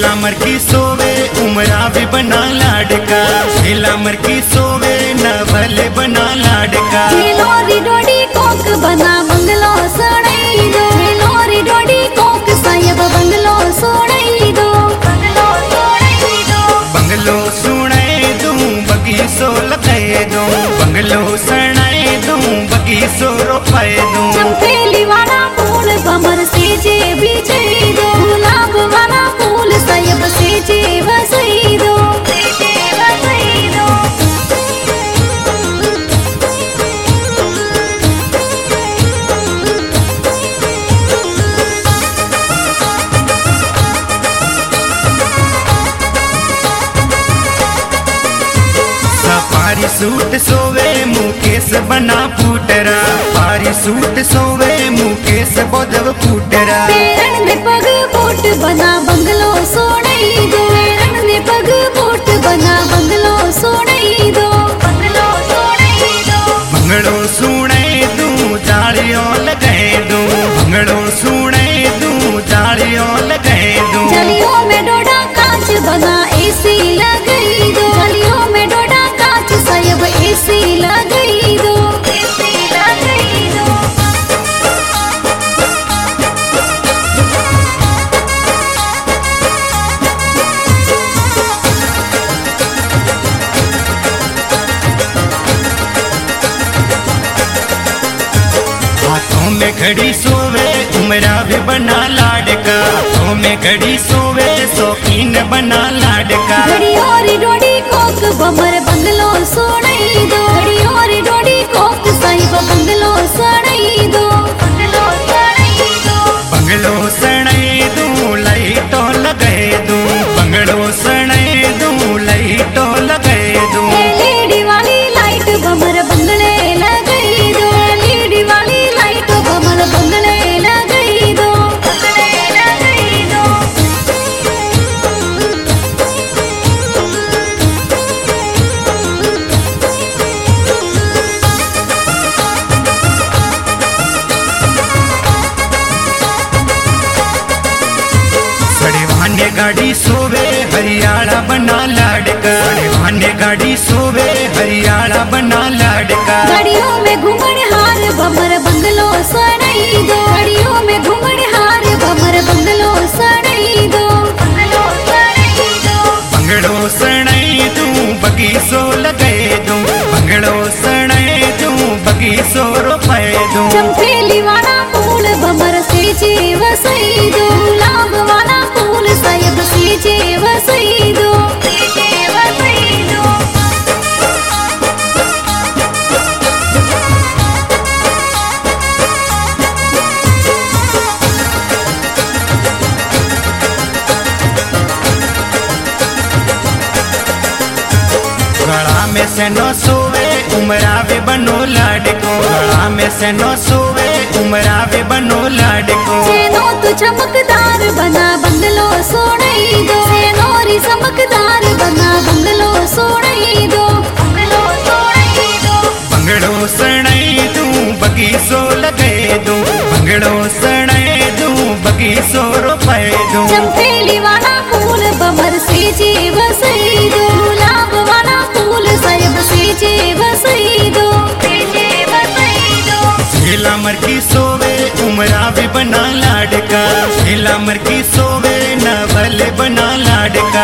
झेला मर की सोवे उमरा भी बना लाडका, झेला मर की सोवे न भले बना लाडका। लोरी डोडी कोक बना बंगलो सोड़ई दो, लोरी डोडी कोक साहेब बंगलो सोड़ई दो, बंगलो सोड़ई दो, बंगलो सुनाए दूं बगीचो लगाए दूं, बंगलो सनाए दूं बगीचो रोपाए दूं। चंपेली वाला फूल भमर से जे बीजे दो, गुलाब वाला फूल साहेब से जे वसई दो, से जे वसई दो। पारी सूट सोवे मुकेश बना फूटरा, पारी सूट सोवे मुकेश बोधव फूटरा। पेरण में पग बूट बना बंगलो सोड़ई दो, पेरण में पग बूट बना बंगलो सोड़ई दो, बंगलो सोड़ई दो। बंगड़ो सुने दूं जालियों लगाए दूं, बंगड़ो सुने दूं जालियों लगाए दूं। जलियों में डोडा कांच बना एसी लगई दो, जलियों में डोडा कांच साहेब एसी लगई दो, एसी लगई दो। हाथों में घड़ी सोवे उमरा भी बना लाडका, हाथों में घड़ी सोवे शौकीन बना लाडका। घड़ी और डोडी कोक बमर बंगलो सोड़ई दो, घड़ी और डोडी कोक साहिब बंगलो सोड़ई दो, बंगलो सोड़ई दो। बंगलो सनाए दूं लाइटों लगाए दूं, बंगलो सनाए दूं लाइटों लगाए दूं। एलईडी वाली लाइट बमर बंगले लगई दो, एलईडी वाली लाइट बमर बंगले लगई दो, बंगले लगई दो। सड़े भाने गाड़ी सोवे हरियाणा बना लाडका, सड़े भाने गाड़ी सोवे हरियाणा बना लाडका। घड़ियों में घूमन हार बमर बंगलो सड़ई दो, घड़ियों में घूमन हार बमर बंगलो सड़ई दो, बंगलो सड़ई दो। बंगड़ो सनाए दूं बगीचो लगाए दूं, बंगड़ो सनाए दूं बगीचो रोपाए दूं। चंपेली वाला फूल भमर से जे वसई दो, गुलाब वाला फूल साहेब से जे वसई दो, से जे वसई दो। गला में से नो सोवे उमरा वे बनो लाडको, गला में से नो सोवे उमरा वे बनो लाडको। सेनो तू चमकदार बना बंगलो सोड़ई दो, सेनोरी चमकदार बना बंगलो सोड़ई दो, बंगलो सोड़ई दो। बंगड़ो सनाए दूं बगीचो लगाए दूं, बंगड़ो सनाए दूं बगीचो रोपाए दूं। चंपेली वाला फूल बमर से जे वसई दो, गुलाब वाला फूल साहेब से जे वसई दो, से जे वसई दो। झेला मर की सोवे उमरा भी बना लाडका, झेला मर की सोवे न भले बना लाडका।